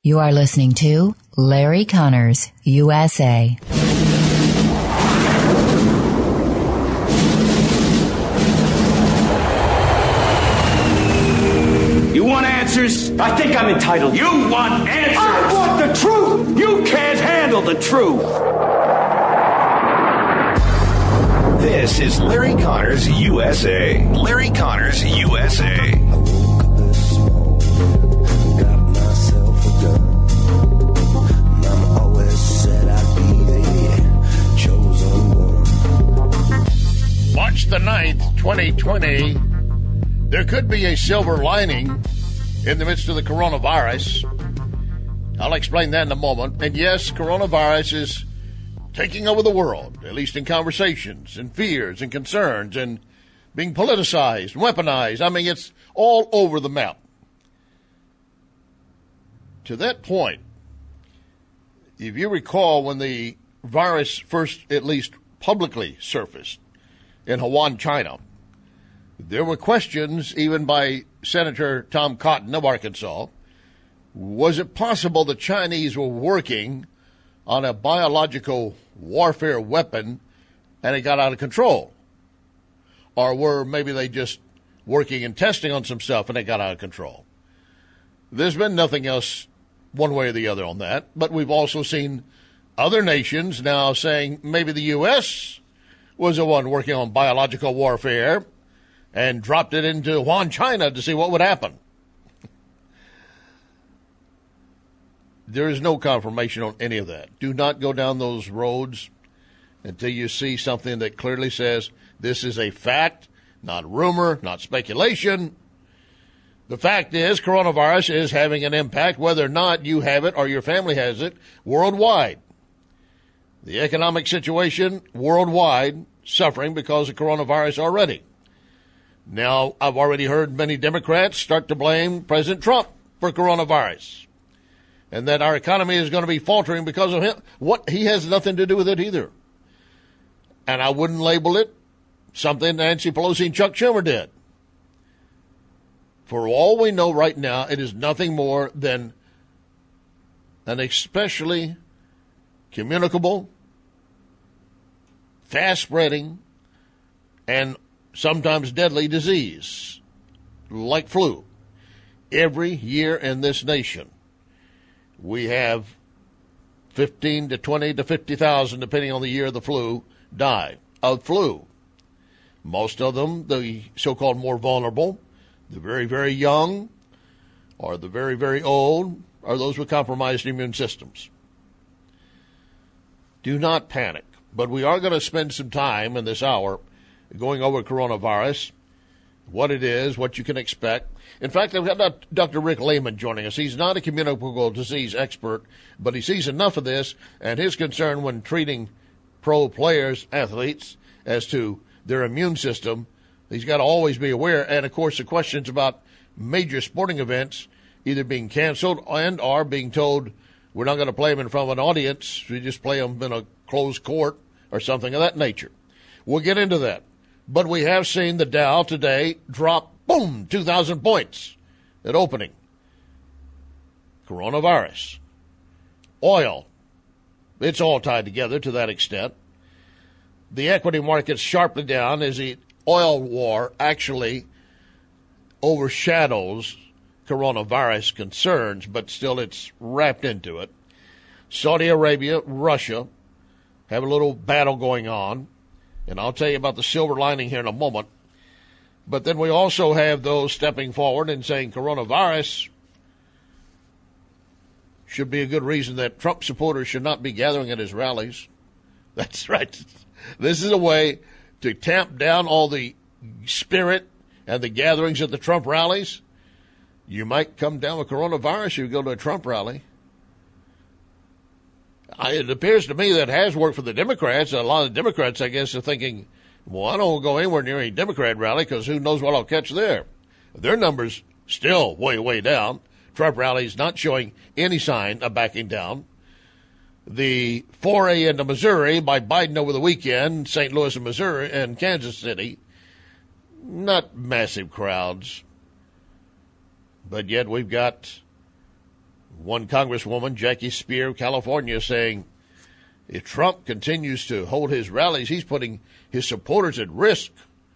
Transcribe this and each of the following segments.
You are listening to Larry Connors, USA. You want answers? I think I'm entitled. You want answers? I want the truth! You can't handle the truth. This is Larry Connors, USA. Larry Connors, USA. March the 9th, 2020, there could be a silver lining in the midst of the coronavirus. I'll explain that in a moment. And yes, coronavirus is taking over the world, at least in conversations and fears and concerns and being politicized, weaponized. I mean, it's all over the map. To that point, if you recall when the virus first at least publicly surfaced in Wuhan, China, there were questions even by Senator Tom Cotton of Arkansas. Was it possible the Chinese were working on a biological warfare weapon and it got out of control? Or were maybe they just working and testing on some stuff and it got out of control? There's been nothing else one way or the other on that, but we've also seen other nations now saying maybe the U.S. was the one working on biological warfare and dropped it into Wuhan, China to see what would happen. There is no confirmation on any of that. Do not go down those roads until you see something that clearly says this is a fact, not rumor, not speculation. The fact is coronavirus is having an impact, whether or not you have it or your family has it, worldwide. The economic situation worldwide suffering because of coronavirus already. Now, I've already heard many Democrats start to blame President Trump for coronavirus and that our economy is going to be faltering because of him. What? He has nothing to do with it either. And I wouldn't label it something Nancy Pelosi and Chuck Schumer did. For all we know right now, it is nothing more than an especially communicable, fast-spreading, and sometimes deadly disease, like flu. Every year in this nation, we have 15 to 20 to 50,000, depending on the year of the flu, die of flu. Most of them, the so-called more vulnerable, the very, very young, or the very, very old, are those with compromised immune systems. Do not panic, but we are going to spend some time in this hour going over coronavirus, what it is, what you can expect. In fact, I've got Dr. Rick Lehman joining us. He's not a communicable disease expert, but he sees enough of this, and his concern when treating pro players, athletes, as to their immune system, he's got to always be aware. And, of course, the questions about major sporting events either being canceled and are being told we're not going to play them in front of an audience. We just play them in a closed court or something of that nature. We'll get into that. But we have seen the Dow today drop, boom, 2,000 points at opening. Coronavirus. Oil. It's all tied together to that extent. The equity market's sharply down as the oil war actually overshadows coronavirus concerns, but still it's wrapped into it. Saudi Arabia, Russia have a little battle going on. And I'll tell you about the silver lining here in a moment. But then we also have those stepping forward and saying coronavirus should be a good reason that Trump supporters should not be gathering at his rallies. That's right. This is a way to tamp down all the spirit and the gatherings at the Trump rallies. You might come down with coronavirus if you go to a Trump rally. It appears to me that has worked for the Democrats. A lot of Democrats, I guess, are thinking, well, I don't go anywhere near any Democrat rally because who knows what I'll catch there. Their numbers still way, way down. Trump rallies not showing any sign of backing down. The foray into Missouri by Biden over the weekend, St. Louis and Missouri and Kansas City, not massive crowds. But yet we've got One Congresswoman, Jackie Spear of California, saying if Trump continues to hold his rallies, he's putting his supporters at risk.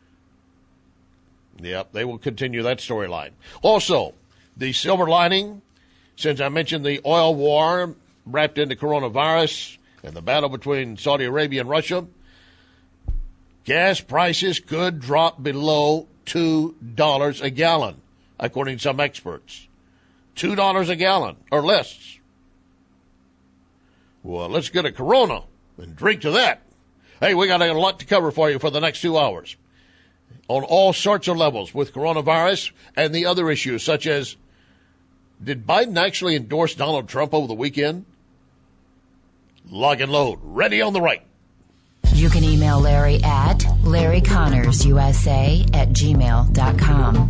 Yep, they will continue that storyline. Also, the silver lining, since I mentioned the oil war wrapped into coronavirus and the battle between Saudi Arabia and Russia, gas prices could drop below $2 a gallon, according to some experts. $2 a gallon or less. Well, let's get a Corona and drink to that. Hey, we got a lot to cover for you for the next 2 hours on all sorts of levels with coronavirus and the other issues, such as, did Biden actually endorse Donald Trump over the weekend? Lock and load. Ready on the right. You can email Larry at LarryConnorsUSA@gmail.com.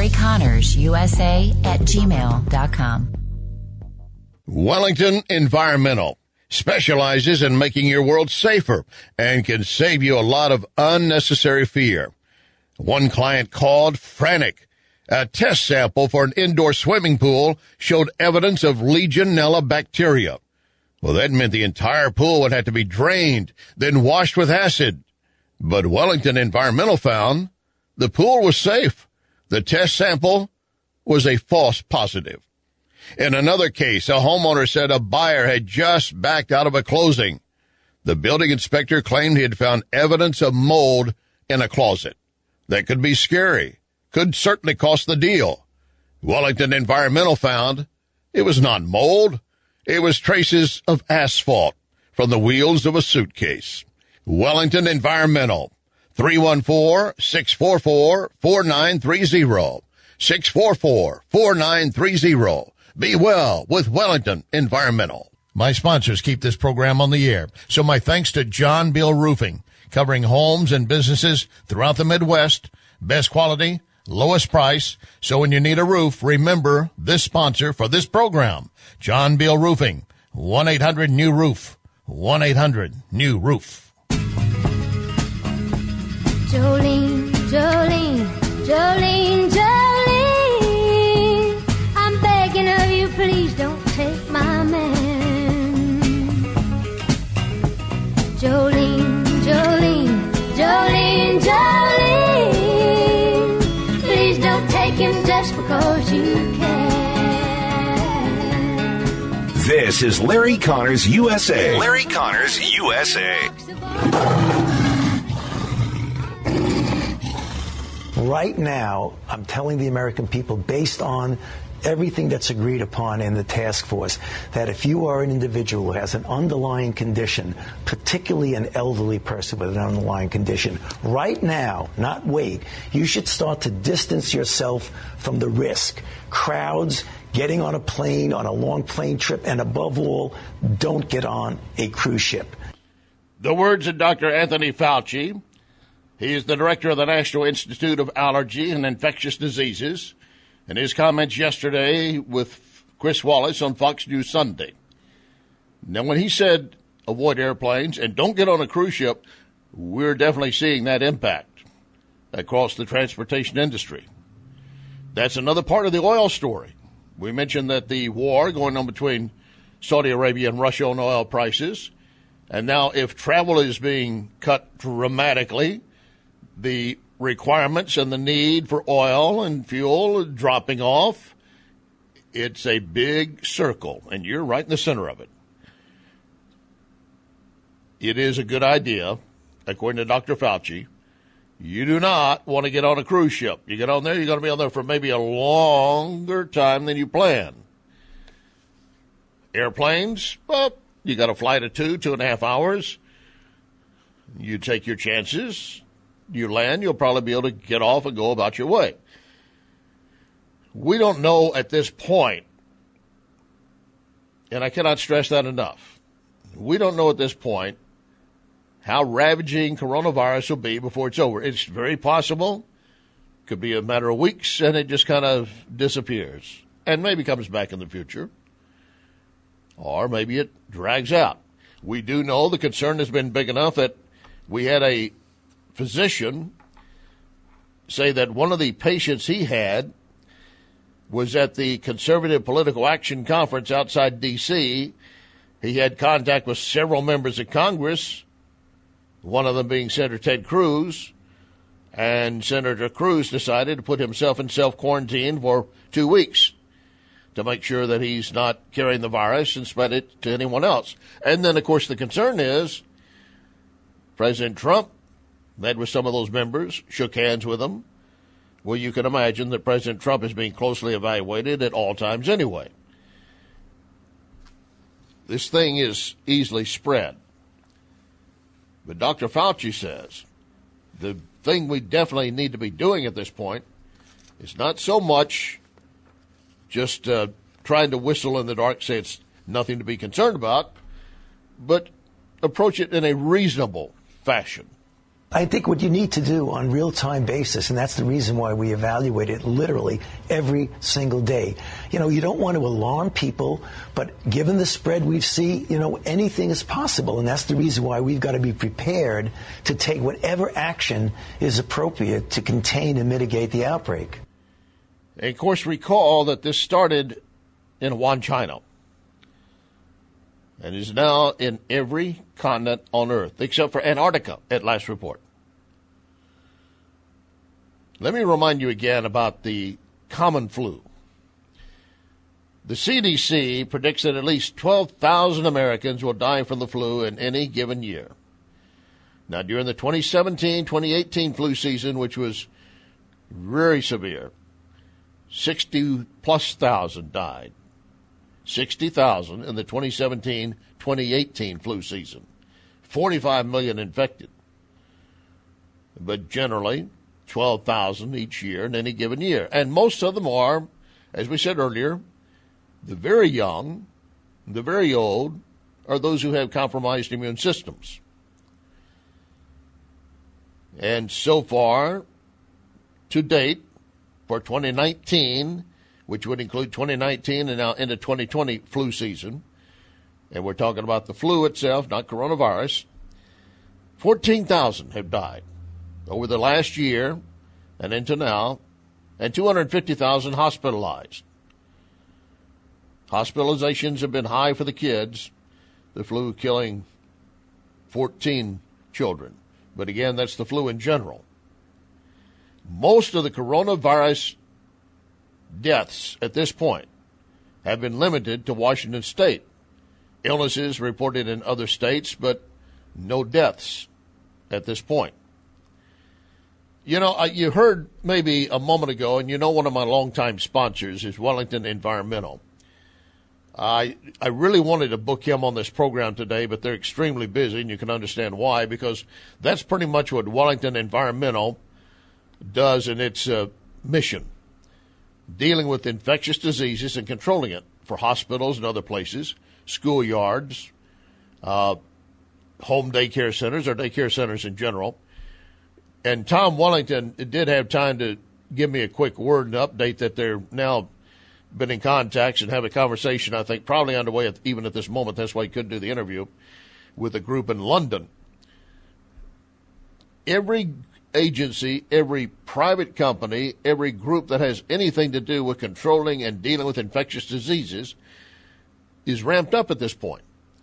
LarryConnorsUSA@gmail.com. Wellington Environmental specializes in making your world safer and can save you a lot of unnecessary fear. One client called frantic. A test sample for an indoor swimming pool showed evidence of Legionella bacteria. Well, that meant the entire pool would have to be drained, then washed with acid. But Wellington Environmental found the pool was safe. The test sample was a false positive. In another case, a homeowner said a buyer had just backed out of a closing. The building inspector claimed he had found evidence of mold in a closet. That could be scary, could certainly cost the deal. Wellington Environmental found it was not mold. It was traces of asphalt from the wheels of a suitcase. Wellington Environmental, 314-644-4930, 644-4930. Be well with Wellington Environmental. My sponsors keep this program on the air, so my thanks to John Bill Roofing, covering homes and businesses throughout the Midwest. Best quality, lowest price. So when you need a roof, remember this sponsor for this program, John Bill Roofing, 1-800-NEW-ROOF, 1-800-NEW-ROOF. Jolene, Jolene, Jolene, Jolene, I'm begging of you, please don't take my man. Jolene, Jolene, Jolene, Jolene, please don't take him just because you can. This is Larry Connors USA. Larry Connors USA. Right now, I'm telling the American people, based on everything that's agreed upon in the task force, that if you are an individual who has an underlying condition, particularly an elderly person with an underlying condition, right now, not wait, you should start to distance yourself from the risk. Crowds, getting on a plane, on a long plane trip, and above all, don't get on a cruise ship. The words of Dr. Anthony Fauci. He is the director of the National Institute of Allergy and Infectious Diseases, and his comments yesterday with Chris Wallace on Fox News Sunday. Now, when he said avoid airplanes and don't get on a cruise ship, we're definitely seeing that impact across the transportation industry. That's another part of the oil story. We mentioned that the war going on between Saudi Arabia and Russia on oil prices, and now if travel is being cut dramatically, the requirements and the need for oil and fuel dropping off, it's a big circle, and you're right in the center of it. It is a good idea, according to Dr. Fauci. You do not want to get on a cruise ship. You get on there, you're going to be on there for maybe a longer time than you plan. Airplanes, well, you got a flight of 2.5 hours. You take your chances. You land, you'll probably be able to get off and go about your way. We don't know at this point, and I cannot stress that enough, we don't know at this point how ravaging coronavirus will be before it's over. It's very possible. Could be a matter of weeks, and it just kind of disappears and maybe comes back in the future. Or maybe it drags out. We do know the concern has been big enough that we had a physician say that one of the patients he had was at the Conservative Political Action Conference outside D.C. He had contact with several members of Congress, one of them being Senator Ted Cruz, and Senator Cruz decided to put himself in self-quarantine for 2 weeks to make sure that he's not carrying the virus and spread it to anyone else. And then, of course, the concern is President Trump met with some of those members, shook hands with them. Well, you can imagine that President Trump is being closely evaluated at all times anyway. This thing is easily spread. But Dr. Fauci says the thing we definitely need to be doing at this point is not so much just trying to whistle in the dark, say it's nothing to be concerned about, but approach it in a reasonable fashion. I think what you need to do on a real-time basis, and that's the reason why we evaluate it literally every single day. You know, you don't want to alarm people, but given the spread we see, you know, anything is possible, and that's the reason why we've got to be prepared to take whatever action is appropriate to contain and mitigate the outbreak. And, of course, recall that this started in Wuhan, China, and is now in every continent on Earth, except for Antarctica, at last report. Let me remind you again about the common flu. The CDC predicts that at least 12,000 Americans will die from the flu in any given year. Now, during the 2017-2018 flu season, which was very severe, 60-plus thousand died. 60,000 in the 2017-2018 flu season. 45 million infected. But generally, 12,000 each year in any given year. And most of them are, as we said earlier, the very young, the very old, or those who have compromised immune systems. And so far, to date, for 2019, which would include 2019 and now into 2020 flu season, and we're talking about the flu itself, not coronavirus, 14,000 have died over the last year and into now, and 250,000 hospitalized. Hospitalizations have been high for the kids, the flu killing 14 children. But again, that's the flu in general. Most of the coronavirus deaths at this point have been limited to Washington State. Illnesses reported in other states, but no deaths at this point. You know, you heard maybe a moment ago, and you know one of my longtime sponsors is Wellington Environmental. I really wanted to book him on this program today, but they're extremely busy, and you can understand why, because that's pretty much what Wellington Environmental does in its mission, dealing with infectious diseases and controlling it for hospitals and other places, schoolyards, home daycare centers, or daycare centers in general. And Tom Wellington did have time to give me a quick word and update that they're now been in contact and have a conversation, I think, probably underway even at this moment. That's why he couldn't do the interview, with a group in London. Every agency, every private company, every group that has anything to do with controlling and dealing with infectious diseases is ramped up at this point.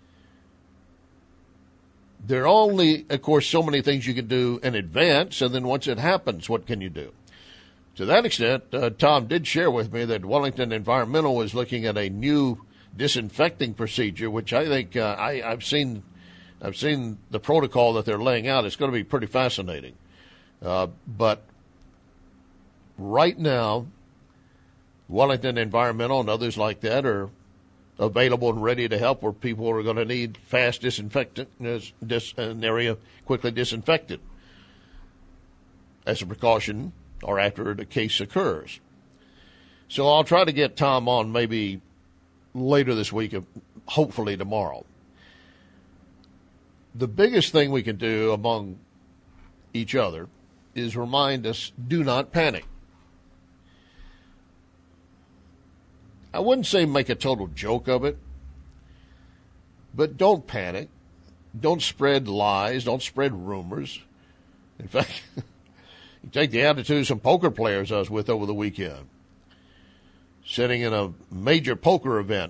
There are only, of course, so many things you can do in advance, and then once it happens, what can you do? To that extent, Tom did share with me that Wellington Environmental is looking at a new disinfecting procedure, which I think I've seen the protocol that they're laying out. It's going to be pretty fascinating. But right now, Wellington Environmental and others like that are available and ready to help where people are going to need fast disinfectant, an area quickly disinfected as a precaution or after the case occurs. So I'll try to get Tom on maybe later this week, hopefully tomorrow. The biggest thing we can do among each other is remind us, do not panic. I wouldn't say make a total joke of it, but don't panic. Don't spread lies. Don't spread rumors. In fact, you take the attitude of some poker players I was with over the weekend. sitting in a major poker event.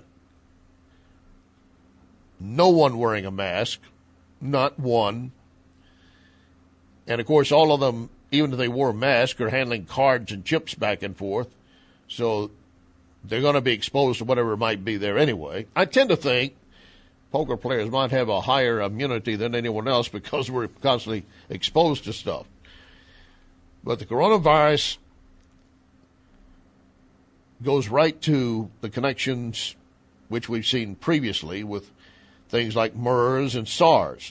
No one wearing a mask, not one. And, of course, all of them, even if they wore a mask, are handling cards and chips back and forth. So they're going to be exposed to whatever might be there anyway. I tend to think poker players might have a higher immunity than anyone else because we're constantly exposed to stuff. But the coronavirus goes right to the connections which we've seen previously with things like MERS and SARS.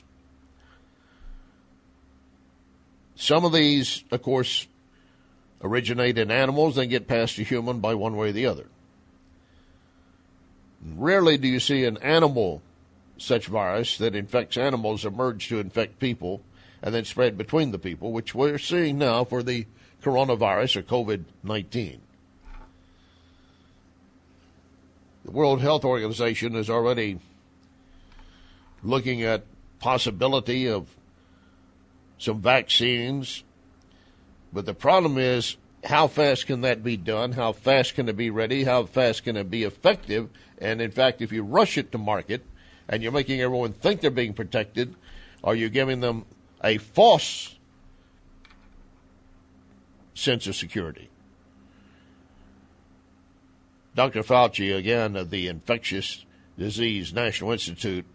Some of these, of course, originate in animals, then get passed to human by one way or the other. Rarely do you see an animal such virus that infects animals emerge to infect people and then spread between the people, which we're seeing now for the coronavirus or COVID-19. The World Health Organization is already looking at possibility of some vaccines, but the problem is how fast can that be done? How fast can it be ready? How fast can it be effective? And in fact, if you rush it to market and you're making everyone think they're being protected, are you giving them a false sense of security? Dr. Fauci, again, of the Infectious Disease National Institute,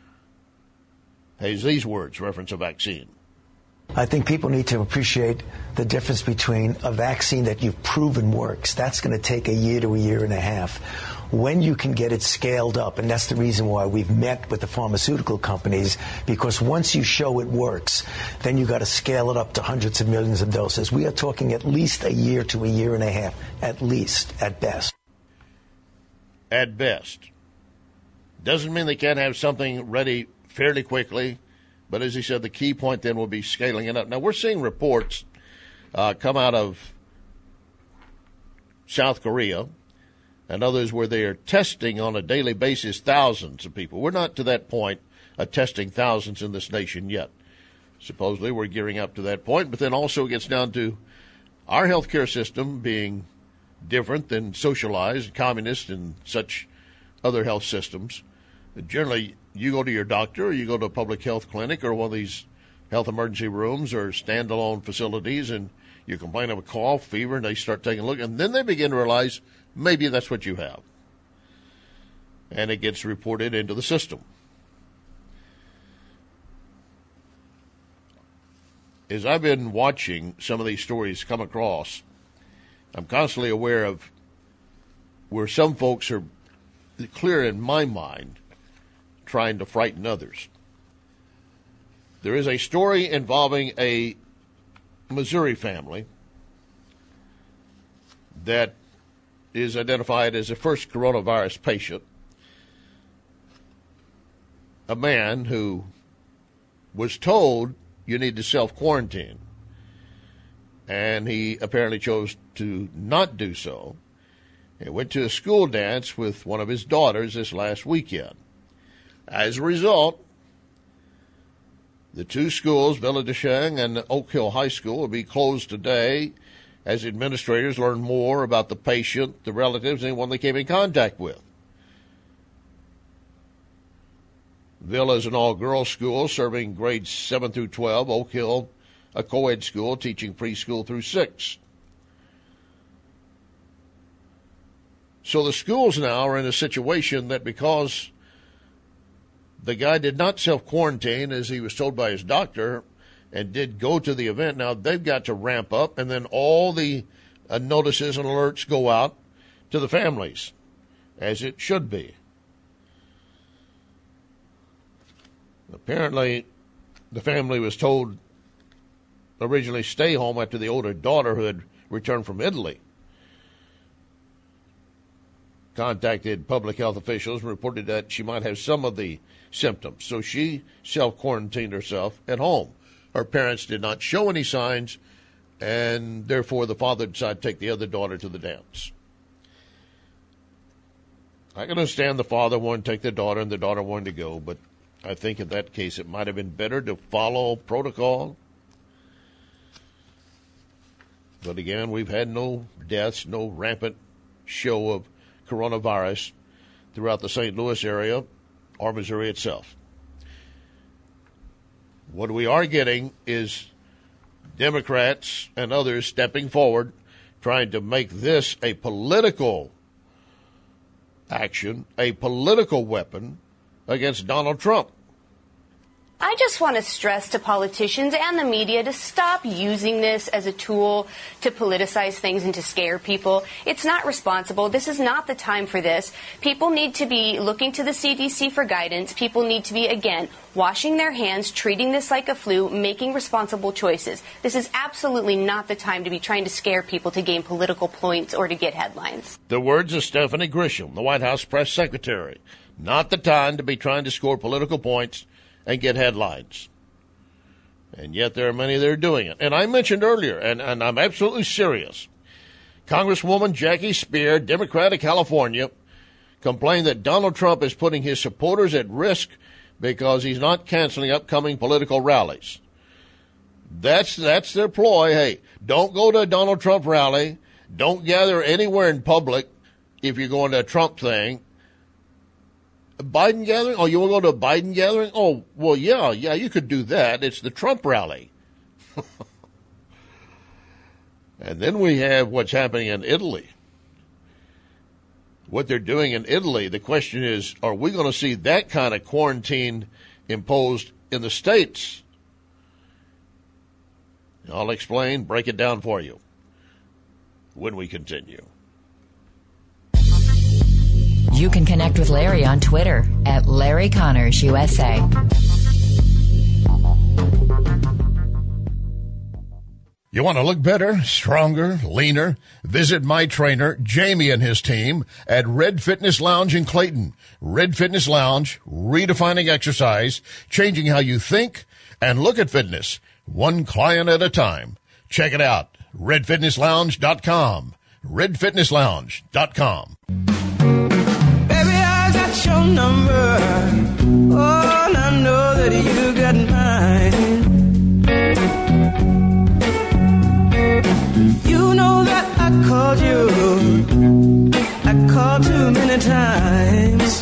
has these words, reference a vaccine. I think people need to appreciate the difference between a vaccine that you've proven works. That's going to take a year to a year and a half. When you can get it scaled up, and that's the reason why we've met with the pharmaceutical companies, because once you show it works, then you got to scale it up to hundreds of millions of doses. We are talking at least a year to a year and a half, at least, at best. At best. Doesn't mean they can't have something ready fairly quickly. But as he said, the key point then will be scaling it up. Now, we're seeing reports come out of South Korea and others where they are testing on a daily basis thousands of people. We're not to that point of testing thousands in this nation yet. Supposedly we're gearing up to that point, but then also it gets down to our healthcare system being different than socialized, communist, and such other health systems. Generally, you go to your doctor or you go to a public health clinic or one of these health emergency rooms or standalone facilities and you complain of a cough, fever, and they start taking a look, and then they begin to realize maybe that's what you have. And it gets reported into the system. As I've been watching some of these stories come across, I'm constantly aware of where some folks are clear in my mind trying to frighten others. There is a story involving a Missouri family that is identified as the first coronavirus patient, a man who was told you need to self-quarantine, and he apparently chose to not do so. He went to a school dance with one of his daughters this last weekend. As a result, the two schools, Villa de Sheng and Oak Hill High School, will be closed today as administrators learn more about the patient, the relatives, and anyone they came in contact with. Villa is an all-girls school serving grades 7 through 12. Oak Hill, a co-ed school teaching preschool through 6. So the schools now are in a situation that because the guy did not self-quarantine as he was told by his doctor and did go to the event, now they've got to ramp up, and then all the notices and alerts go out to the families, as it should be. Apparently, the family was told originally stay home after the older daughter who had returned from Italy contacted public health officials and reported that she might have some of the symptoms. So she self-quarantined herself at home. Her parents did not show any signs, and therefore the father decided to take the other daughter to the dance. I can understand the father wanted to take the daughter and the daughter wanted to go, but I think in that case it might have been better to follow protocol. But again, we've had no deaths, no rampant show of coronavirus throughout the St. Louis area or Missouri itself. What we are getting is Democrats and others stepping forward, trying to make this a political action, a political weapon against Donald Trump. I just want to stress to politicians and the media to stop using this as a tool to politicize things and to scare people. It's not responsible. This is not the time for this. People need to be looking to the CDC for guidance. People need to be, again, washing their hands, treating this like a flu, making responsible choices. This is absolutely not the time to be trying to scare people to gain political points or to get headlines. The words of Stephanie Grisham, the White House press secretary. Not the time to be trying to score political points and get headlines. And yet there are many that are doing it. And I mentioned earlier, and I'm absolutely serious, Congresswoman Jackie Speer, Democrat of California, complained that Donald Trump is putting his supporters at risk because he's not canceling upcoming political rallies. That's their ploy. Hey, don't go to a Donald Trump rally. Don't gather anywhere in public if you're going to a Trump thing. Biden gathering? Oh, you want to go to a Biden gathering? Oh, well, yeah, you could do that. It's the Trump rally. And then we have what's happening in Italy. What they're doing in Italy, the question is, are we going to see that kind of quarantine imposed in the States? I'll explain, break it down for you when we continue. You can connect with Larry on Twitter at Larry Connors USA. You want to look better, stronger, leaner? Visit my trainer, Jamie, and his team at Red Fitness Lounge in Clayton. Red Fitness Lounge, redefining exercise, changing how you think and look at fitness, one client at a time. Check it out, redfitnesslounge.com. redfitnesslounge.com. Baby, I got your number. Oh, and I know that you got mine. You know that I called you. I called too many times.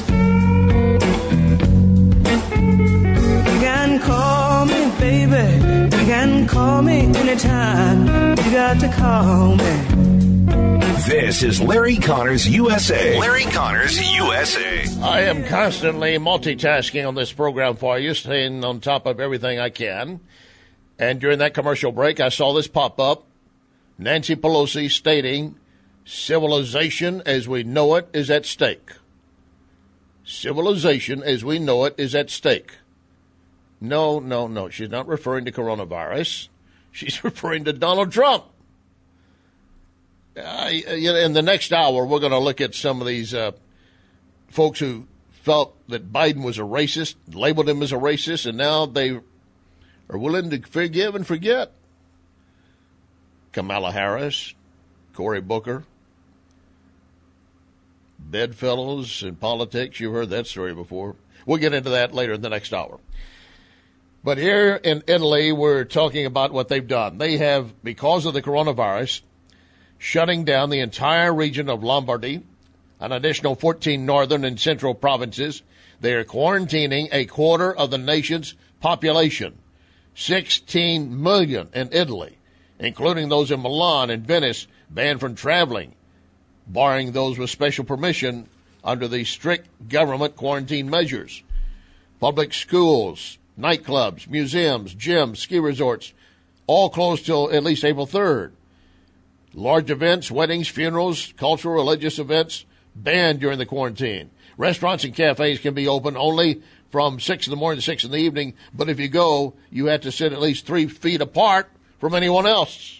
You can call me, baby. You can call me anytime. You got to call me. This is Larry Connors USA. Larry Connors USA. I am constantly multitasking on this program for you, staying on top of everything I can. And during that commercial break, I saw this pop up. Nancy Pelosi stating, civilization as we know it is at stake. Civilization as we know it is at stake. No. She's not referring to coronavirus. She's referring to Donald Trump. In the next hour, we're going to look at some of these folks who felt that Biden was a racist, labeled him as a racist, and now they are willing to forgive and forget. Kamala Harris, Cory Booker, bedfellows in politics. You've heard that story before. We'll get into that later in the next hour. But here in Italy, we're talking about what they've done. They have, because of the coronavirus, shutting down the entire region of Lombardy, an additional 14 northern and central provinces. They are quarantining a quarter of the nation's population, 16 million in Italy, including those in Milan and Venice, banned from traveling, barring those with special permission under the strict government quarantine measures. Public schools, nightclubs, museums, gyms, ski resorts, all closed till at least April 3rd. Large events, weddings, funerals, cultural, religious events banned during the quarantine. Restaurants and cafes can be open only from 6 in the morning to 6 in the evening, but if you go, you have to sit at least 3 feet apart from anyone else.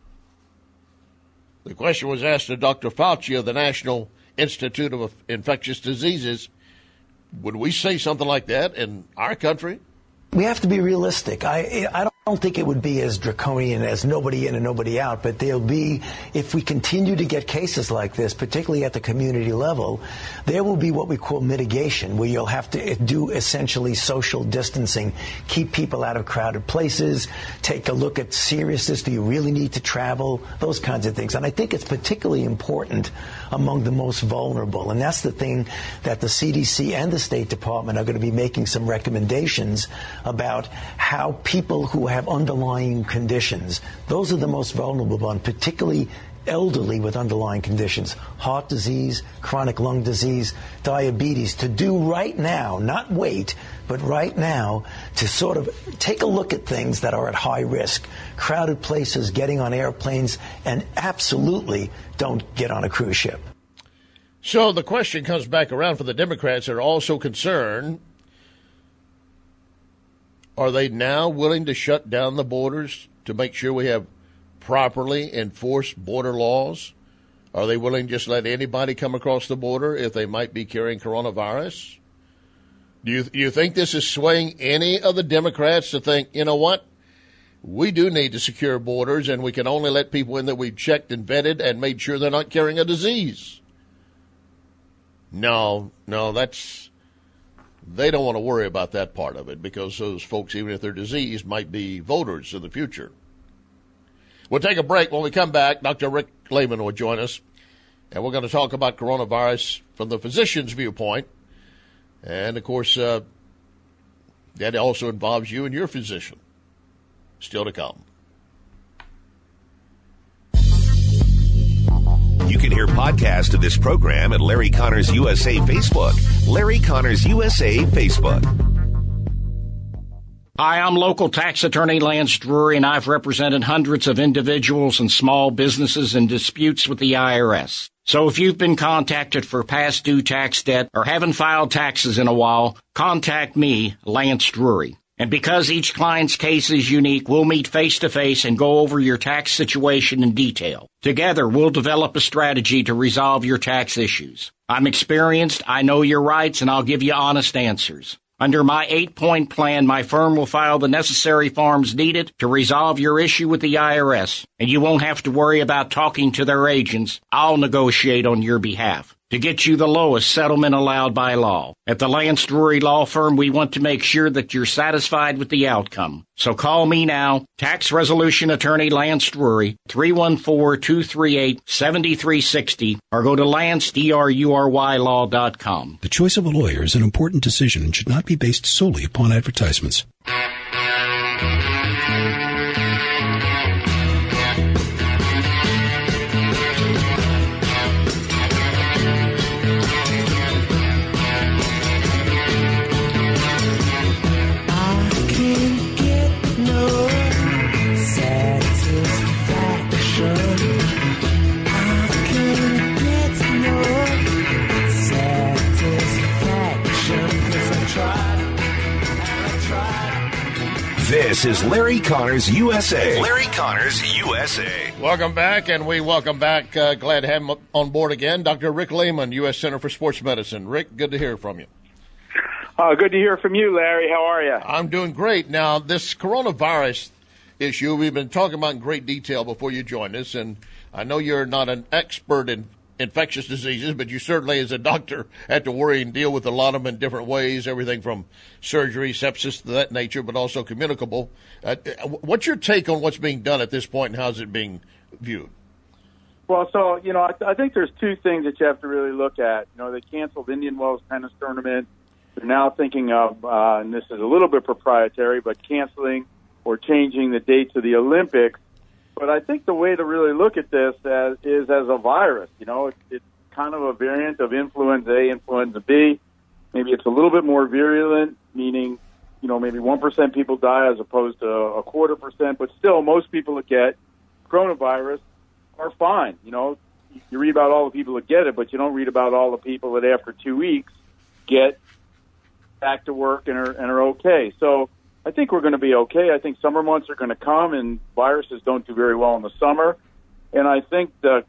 The question was asked to Dr. Fauci of the National Institute of Infectious Diseases. Would we say something like that in our country? We have to be realistic. I don't. I don't think it would be as draconian as nobody in and nobody out, but there'll be, if we continue to get cases like this, particularly at the community level, there will be what we call mitigation, where you'll have to do essentially social distancing, keep people out of crowded places, take a look at seriousness, do you really need to travel, those kinds of things. And I think it's particularly important among the most vulnerable, and that's the thing that the CDC and the State Department are going to be making some recommendations about how people who have underlying conditions, those are the most vulnerable ones, particularly elderly with underlying conditions, heart disease, chronic lung disease, diabetes, to do right now, not wait, but right now, to sort of take a look at things that are at high risk, crowded places, getting on airplanes, and absolutely don't get on a cruise ship. So the question comes back around for the Democrats that are also concerned. Are they now willing to shut down the borders to make sure we have properly enforced border laws? Are they willing to just let anybody come across the border if they might be carrying coronavirus? Do you think this is swaying any of the Democrats to think, you know what, we do need to secure borders and we can only let people in that we've checked and vetted and made sure they're not carrying a disease? No, they don't want to worry about that part of it because those folks, even if they're diseased, might be voters in the future. We'll take a break. When we come back, Dr. Rick Lehman will join us, and we're going to talk about coronavirus from the physician's viewpoint. And, of course, that also involves you and your physician. Still to come. You can hear podcasts of this program at Larry Connors USA Facebook. Larry Connors USA Facebook. Hi, I'm local tax attorney Lance Drury, and I've represented hundreds of individuals and small businesses in disputes with the IRS. So if you've been contacted for past due tax debt or haven't filed taxes in a while, contact me, Lance Drury. And because each client's case is unique, we'll meet face-to-face and go over your tax situation in detail. Together, we'll develop a strategy to resolve your tax issues. I'm experienced, I know your rights, and I'll give you honest answers. Under my 8-point plan, my firm will file the necessary forms needed to resolve your issue with the IRS, and you won't have to worry about talking to their agents. I'll negotiate on your behalf to get you the lowest settlement allowed by law. At the Lance Drury Law Firm, we want to make sure that you're satisfied with the outcome. So call me now, Tax Resolution Attorney Lance Drury, 314-238-7360, or go to LanceDruryLaw.com. The choice of a lawyer is an important decision and should not be based solely upon advertisements. This is Larry Connors USA. Larry Connors USA. Welcome back, and we welcome back, glad to have him on board again, Dr. Rick Lehman, U.S. Center for Sports Medicine. Rick, good to hear from you. Good to hear from you, Larry. How are you? I'm doing great. Now, this coronavirus issue we've been talking about in great detail before you joined us, and I know you're not an expert in infectious diseases, but you certainly, as a doctor, have to worry and deal with a lot of them in different ways, everything from surgery, sepsis, to that nature, but also communicable. What's your take on what's being done at this point, and how's it being viewed? Well, so, I think there's two things that you have to really look at. They canceled Indian Wells tennis tournament. They're now thinking of, and this is a little bit proprietary, but canceling or changing the dates of the Olympics. But I think the way to really look at this is as a virus. It's kind of a variant of influenza A, influenza B. Maybe it's a little bit more virulent, meaning, maybe 1% people die as opposed to 0.25%. But still, most people that get coronavirus are fine. You read about all the people that get it, but you don't read about all the people that after 2 weeks get back to work and are okay. So I think we're going to be okay. I think summer months are going to come, and viruses don't do very well in the summer. And I think the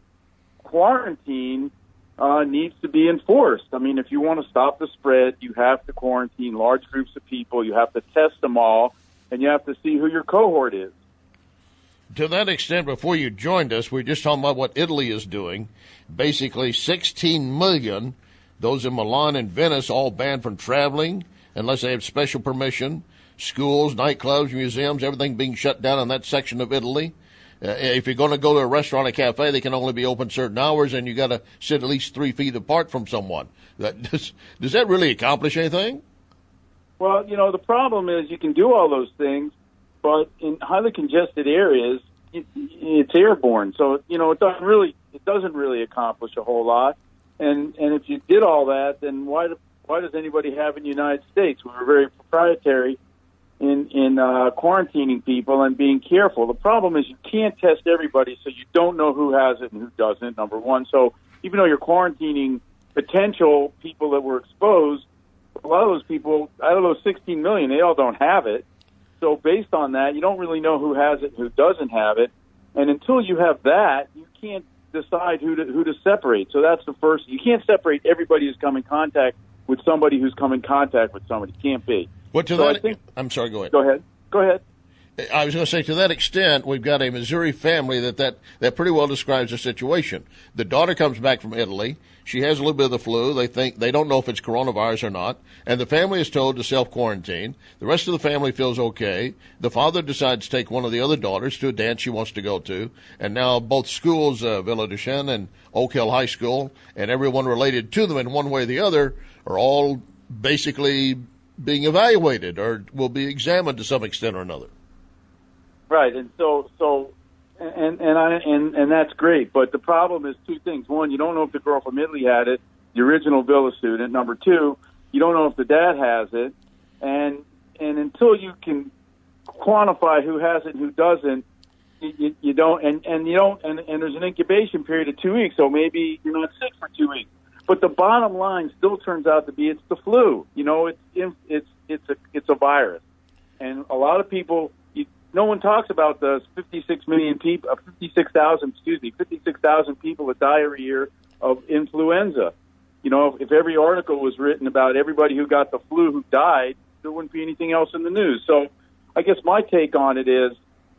quarantine needs to be enforced. I mean, if you want to stop the spread, you have to quarantine large groups of people. You have to test them all. and you have to see who your cohort is. To that extent, before you joined us, we were just talking about what Italy is doing. Basically, 16 million, those in Milan and Venice, all banned from traveling unless they have special permission. Schools, nightclubs, museums, everything being shut down in that section of Italy. If you're going to go to a restaurant or cafe, they can only be open certain hours, and you got to sit at least 3 feet apart from someone. Does that really accomplish anything? Well, the problem is you can do all those things, but in highly congested areas, it's airborne. So, it doesn't really accomplish a whole lot. And if you did all that, then why does anybody have in the United States? We were very proprietary in quarantining people and being careful. The problem is you can't test everybody, so you don't know who has it and who doesn't, number one. So even though you're quarantining potential people that were exposed, a lot of those people, out of those 16 million, they all don't have it. So based on that, you don't really know who has it and who doesn't have it. And until you have that, you can't decide who to separate. So that's the first. You can't separate everybody who's come in contact with somebody who's come in contact with somebody. Can't be. I'm sorry, go ahead. Go ahead. I was going to say, to that extent, we've got a Missouri family that pretty well describes the situation. The daughter comes back from Italy. She has a little bit of the flu. They don't know if it's coronavirus or not. And the family is told to self-quarantine. The rest of the family feels okay. The father decides to take one of the other daughters to a dance she wants to go to. And now both schools, Villa Duchesne and Oak Hill High School, and everyone related to them in one way or the other, are all basically being evaluated or will be examined to some extent or another. Right, and and that's great. But the problem is two things. One, you don't know if the girl from Italy had it, the original Villa student. Number two, you don't know if the dad has it, and until you can quantify who has it and who doesn't, you don't. And you don't. And there's an incubation period of 2 weeks, so maybe you're not sick for 2 weeks. But the bottom line still turns out to be it's the flu. It's a virus, and a lot of people. No one talks about the 56,000 people that die every year of influenza. If every article was written about everybody who got the flu who died, there wouldn't be anything else in the news. So I guess my take on it is,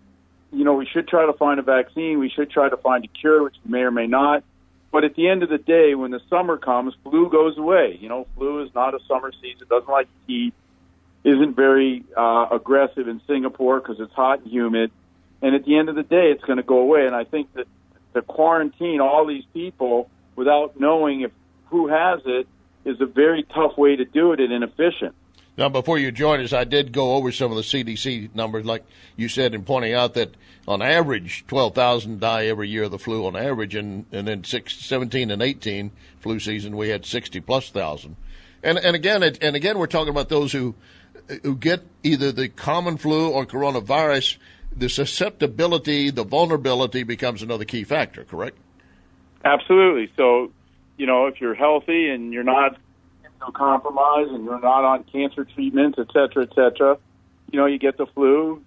we should try to find a vaccine. We should try to find a cure, which we may or may not. But at the end of the day, when the summer comes, flu goes away. Flu is not a summer season. Doesn't like heat. Isn't very aggressive in Singapore because it's hot and humid. And at the end of the day, it's going to go away. And I think that to quarantine all these people without knowing who has it is a very tough way to do it and inefficient. Now, before you joined us, I did go over some of the CDC numbers, like you said, in pointing out that on average, 12,000 die every year of the flu on average. And then 17 and 18 flu season, we had 60+ thousand. And again, we're talking about those who get either the common flu or coronavirus. The susceptibility, the vulnerability becomes another key factor, correct? Absolutely. So, if you're healthy and you're not compromised and you're not on cancer treatments, et cetera, you get the flu.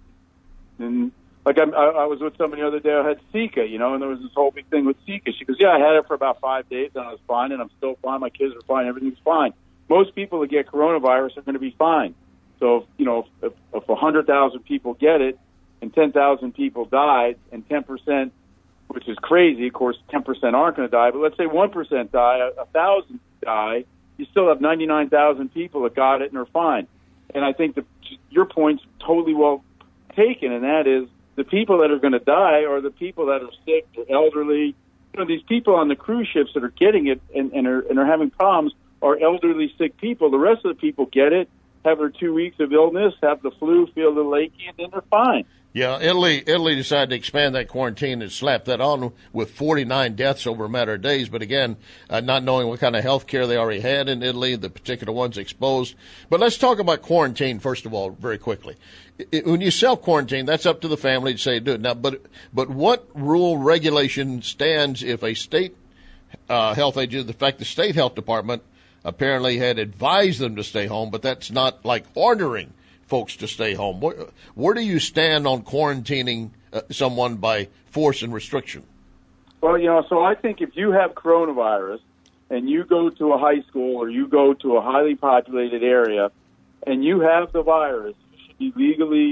And like I was with somebody the other day who had Zika, and there was this whole big thing with Zika. She goes, yeah, I had it for about 5 days and I was fine and I'm still fine. My kids are fine. Everything's fine. Most people that get coronavirus are going to be fine. So, if 100,000 people get it and 10,000 people died and 10%, which is crazy, of course, 10% aren't going to die, but let's say 1% die, 1,000 die, you still have 99,000 people that got it and are fine. And I think your point's totally well taken, and that is the people that are going to die are the people that are sick, they're elderly. These people on the cruise ships that are getting it and are having problems are elderly, sick people. The rest of the people get it, have their 2 weeks of illness, have the flu, feel a little achy, and then they're fine. Yeah, Italy decided to expand that quarantine and slap that on with 49 deaths over a matter of days. But again, not knowing what kind of health care they already had in Italy, the particular ones exposed. But let's talk about quarantine, first of all, very quickly. When you self-quarantine, that's up to the family to say do it. Now, but what rule regulation stands if a state health agency, the fact the state health department apparently had advised them to stay home, but that's not like ordering folks to stay home. Where do you stand on quarantining someone by force and restriction? Well, so I think if you have coronavirus and you go to a high school or you go to a highly populated area and you have the virus, you should be legally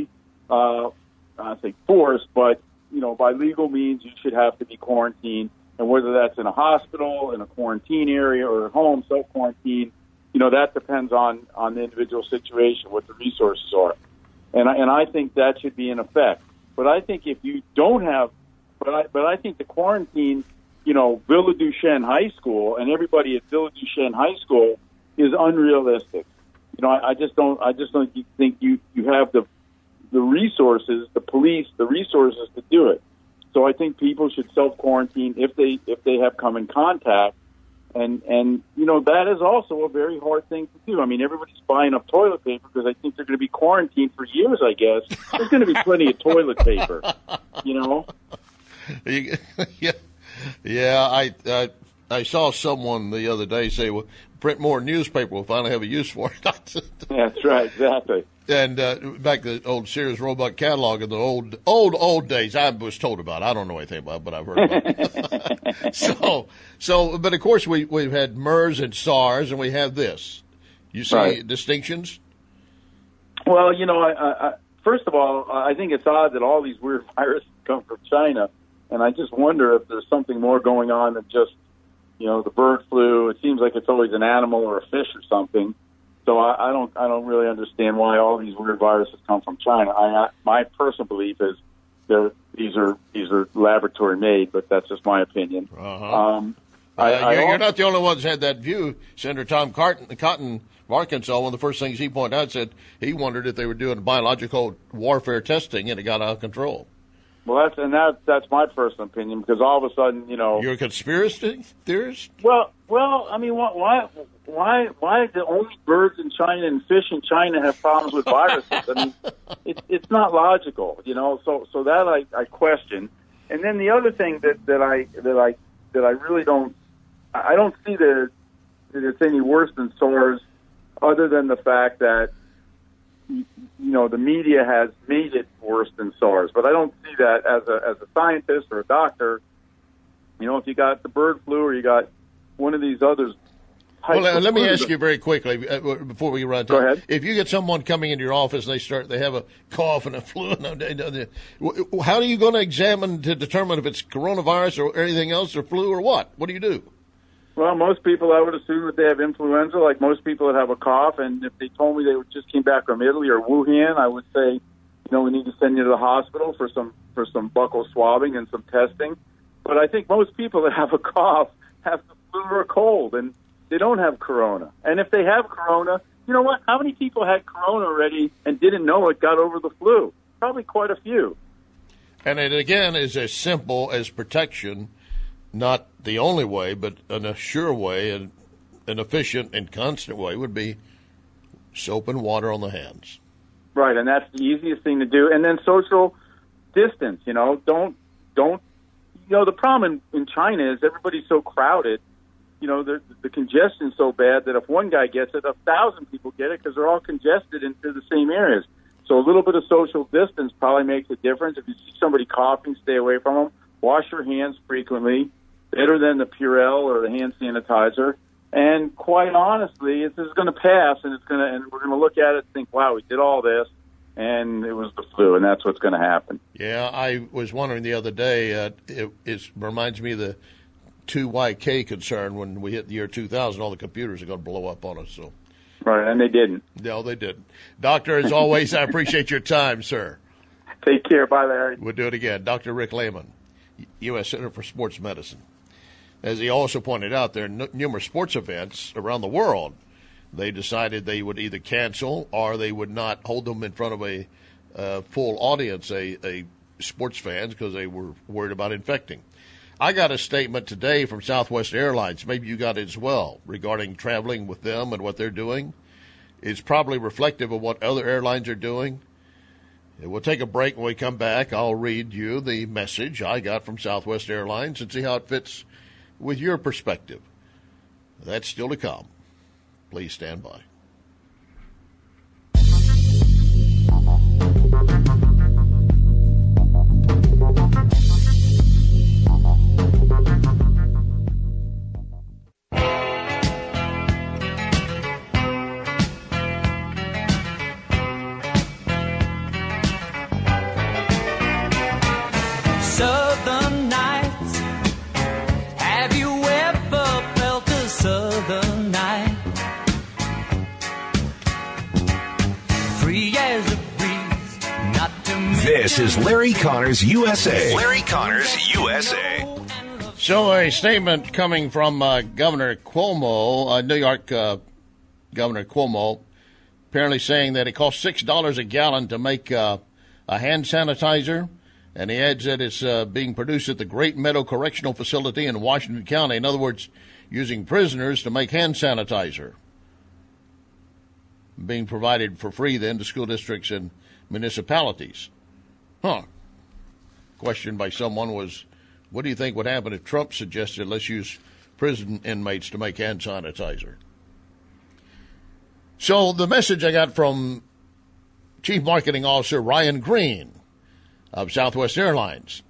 I think force, but, by legal means, you should have to be quarantined. And whether that's in a hospital, in a quarantine area, or at home, self-quarantine, that depends on the individual situation, what the resources are. And I think that should be in effect. But I think if you don't have, but I think the quarantine, Villa Duchesne High School and everybody at Villa Duchesne High School is unrealistic. I just don't think you have the resources, the police, the resources to do it. So I think people should self-quarantine if they have come in contact. And that is also a very hard thing to do. I mean, everybody's buying up toilet paper because I think they're going to be quarantined for years, I guess. There's going to be plenty of toilet paper, Yeah, I saw someone the other day say, well, print more newspaper, we'll finally have a use for it. That's right, exactly. And back to the old Sears Roebuck catalog in the old days, I was told about. I don't know anything about it, but I've heard about it. So, but of course we've had MERS and SARS, and we have this. You see distinctions? Well, I first of all, I think it's odd that all these weird viruses come from China, and I just wonder if there's something more going on than just, the bird flu. It seems like it's always an animal or a fish or something. So I don't really understand why all these weird viruses come from China. My personal belief is these are laboratory made, but that's just my opinion. You're not the only ones who had that view. Senator Tom Cotton of Arkansas, one of the first things he pointed out, said he wondered if they were doing biological warfare testing and it got out of control. Well, that's my personal opinion, because all of a sudden, You're a conspiracy theorist? Well, I mean, why the only birds in China and fish in China have problems with viruses? I mean, it's not logical, So that I question. And then the other thing that I really don't see that it's any worse than SARS, other than the fact that the media has made it worse than SARS. But I don't see that as a scientist or a doctor. If you got the bird flu or you got one of these others. Well, let me ask you very quickly before we run. Go ahead. If you get someone coming into your office and they have a cough and a flu, how are you going to examine to determine if it's coronavirus or anything else or flu or what? What do you do? Well, most people, I would assume that they have influenza, like most people that have a cough. And if they told me they just came back from Italy or Wuhan, I would say, we need to send you to the hospital for some buccal swabbing and some testing. But I think most people that have a cough have the flu or a cold, and they don't have corona. And if they have corona, you know what? How many people had corona already and didn't know it, got over the flu? Probably quite a few. And it, again, is as simple as protection. Not the only way, but a sure way and an efficient and constant way would be soap and water on the hands. Right, and that's the easiest thing to do. And then social distance, don't. The problem in China is everybody's so crowded. The congestion's so bad that if one guy gets it, 1,000 people get it because they're all congested into the same areas. So a little bit of social distance probably makes a difference. If you see somebody coughing, stay away from them. Wash your hands frequently, better than the Purell or the hand sanitizer. And quite honestly, this is going to pass, and we're going to look at it and think, wow, we did all this, and it was the flu, and that's what's going to happen. Yeah, I was wondering the other day, it reminds me of the 2YK concern when we hit the year 2000, all the computers are going to blow up on us. So. Right, and they didn't. No, they didn't. Doctor, as always, I appreciate your time, sir. Take care. Bye, Larry. We'll do it again. Dr. Rick Lehman, U.S. Center for Sports Medicine. As he also pointed out, there are numerous sports events around the world. They decided they would either cancel or they would not hold them in front of a full audience, a sports fans, because they were worried about infecting. I got a statement today from Southwest Airlines, maybe you got it as well, regarding traveling with them and what they're doing. It's probably reflective of what other airlines are doing. We'll take a break. When we come back, I'll read you the message I got from Southwest Airlines and see how it fits with your perspective. That's still to come. Please stand by. This is Larry Connors USA. Larry Connors USA. So a statement coming from Governor Cuomo, New York Governor Cuomo, apparently saying that it costs $6 a gallon to make a hand sanitizer, and he adds that it's being produced at the Great Meadow Correctional Facility in Washington County. In other words, using prisoners to make hand sanitizer, being provided for free then to school districts and municipalities. Question by someone was, what do you think would happen if Trump suggested let's use prison inmates to make hand sanitizer? So the message I got from Chief Marketing Officer Ryan Green of Southwest Airlines.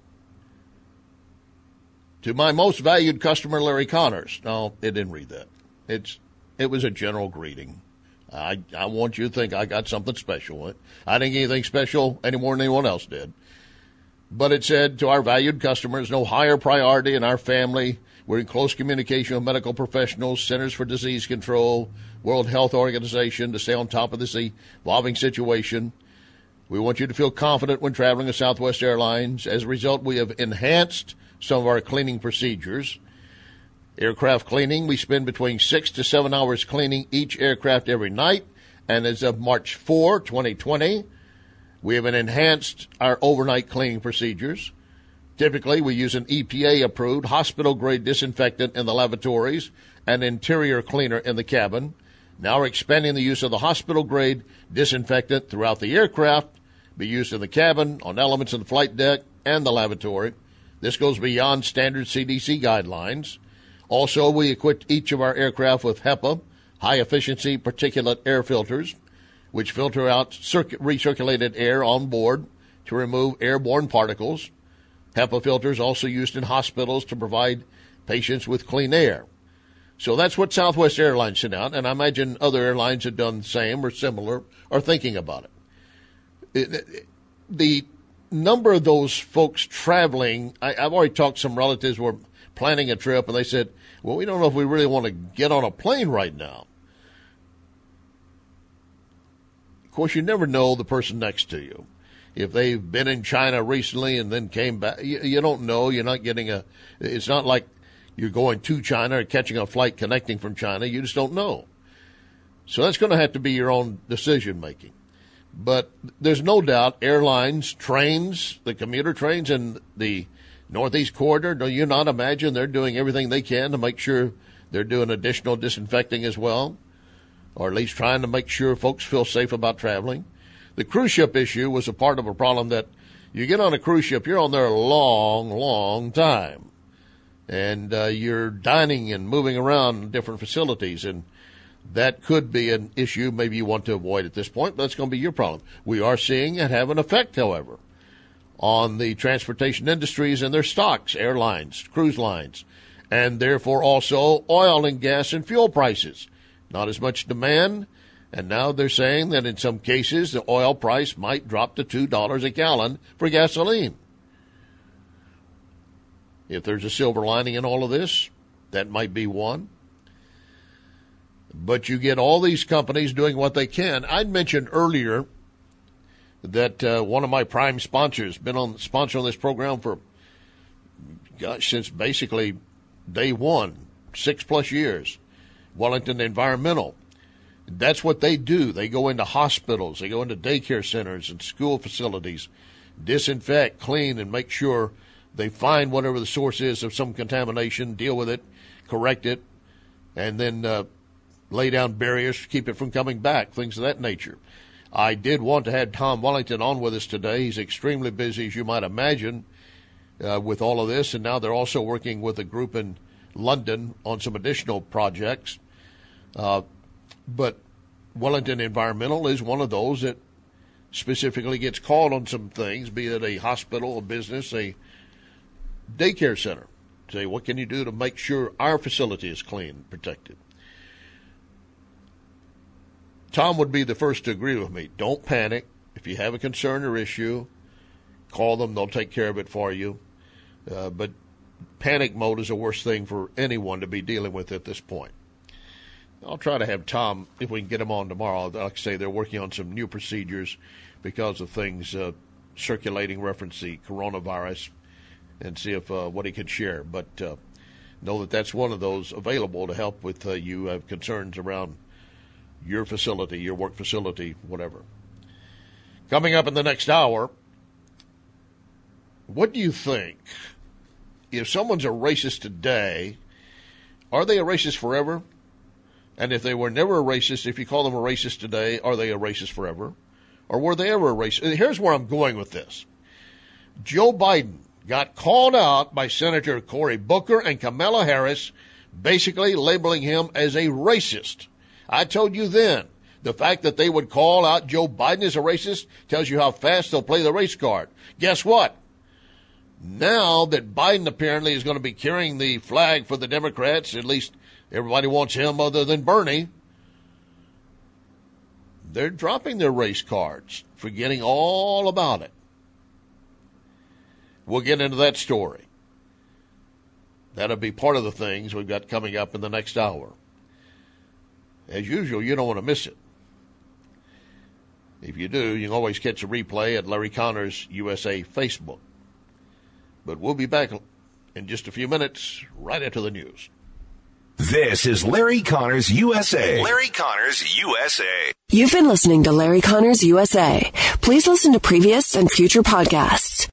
To my most valued customer, Larry Connors. No, it didn't read that. It was a general greeting. I want you to think I got something special. I didn't get anything special any more than anyone else did. But it said, to our valued customers, no higher priority in our family. We're in close communication with medical professionals, Centers for Disease Control, World Health Organization to stay on top of this evolving situation. We want you to feel confident when traveling with Southwest Airlines. As a result, we have enhanced some of our cleaning procedures. Aircraft cleaning, we spend between 6 to 7 hours cleaning each aircraft every night. And as of March 4, 2020, we have enhanced our overnight cleaning procedures. Typically, we use an EPA-approved hospital-grade disinfectant in the lavatories and interior cleaner in the cabin. Now we're expanding the use of the hospital-grade disinfectant throughout the aircraft, be used in the cabin, on elements of the flight deck, and the lavatory. This goes beyond standard CDC guidelines. Also, we equipped each of our aircraft with HEPA, high-efficiency particulate air filters, which filter out recirculated air on board to remove airborne particles. HEPA filters also used in hospitals to provide patients with clean air. So that's what Southwest Airlines sent out, and I imagine other airlines have done the same or similar or thinking about it. The number of those folks traveling, I've already talked to some relatives who were planning a trip, and they said, well, we don't know if we really want to get on a plane right now. Of course, you never know the person next to you. If they've been in China recently and then came back, you don't know. You're not getting it's not like you're going to China or catching a flight connecting from China. You just don't know. So that's going to have to be your own decision making. But there's no doubt airlines, trains, the commuter trains in the Northeast Corridor, do you not imagine they're doing everything they can to make sure they're doing additional disinfecting as well? Or at least trying to make sure folks feel safe about traveling. The cruise ship issue was a part of a problem that you get on a cruise ship, you're on there a long, long time. And you're dining and moving around different facilities, and that could be an issue maybe you want to avoid at this point, but that's going to be your problem. We are seeing it have an effect, however, on the transportation industries and their stocks, airlines, cruise lines, and therefore also oil and gas and fuel prices. Not as much demand, and now they're saying that in some cases the oil price might drop to $2 a gallon for gasoline. If there's a silver lining in all of this, that might be one. But you get all these companies doing what they can. I'd mentioned earlier that one of my prime sponsors, been on sponsoring this program for, since basically day one, 6+ years, Wellington Environmental. That's what they do. They go into hospitals, they go into daycare centers and school facilities, disinfect, clean, and make sure they find whatever the source is of some contamination, deal with it, correct it, and then lay down barriers to keep it from coming back, things of that nature. I did want to have Tom Wellington on with us today. He's extremely busy, as you might imagine, with all of this, and now they're also working with a group in London on some additional projects. But Wellington Environmental is one of those that specifically gets called on some things, be it a hospital, a business, a daycare center. Say, what can you do to make sure our facility is clean and protected? Tom would be the first to agree with me. Don't panic. If you have a concern or issue, call them. They'll take care of it for you. But panic mode is the worst thing for anyone to be dealing with at this point. I'll try to have Tom, if we can get him on tomorrow. Like I say, they're working on some new procedures because of things circulating reference the coronavirus and see if what he could share. But know that that's one of those available to help with you have concerns around your facility, your work facility, whatever. Coming up in the next hour, what do you think? If someone's a racist today, are they a racist forever? And if they were never a racist, if you call them a racist today, are they a racist forever? Or were they ever a racist? Here's where I'm going with this. Joe Biden got called out by Senator Cory Booker and Kamala Harris, basically labeling him as a racist. I told you then, the fact that they would call out Joe Biden as a racist tells you how fast they'll play the race card. Guess what? Now that Biden apparently is going to be carrying the flag for the Democrats, at least everybody wants him other than Bernie, they're dropping their race cards, forgetting all about it. We'll get into that story. That'll be part of the things we've got coming up in the next hour. As usual, you don't want to miss it. If you do, you can always catch a replay at Larry Connors USA Facebook. But we'll be back in just a few minutes, right after the news. This is Larry Connors USA. Larry Connors USA. You've been listening to Larry Connors USA. Please listen to previous and future podcasts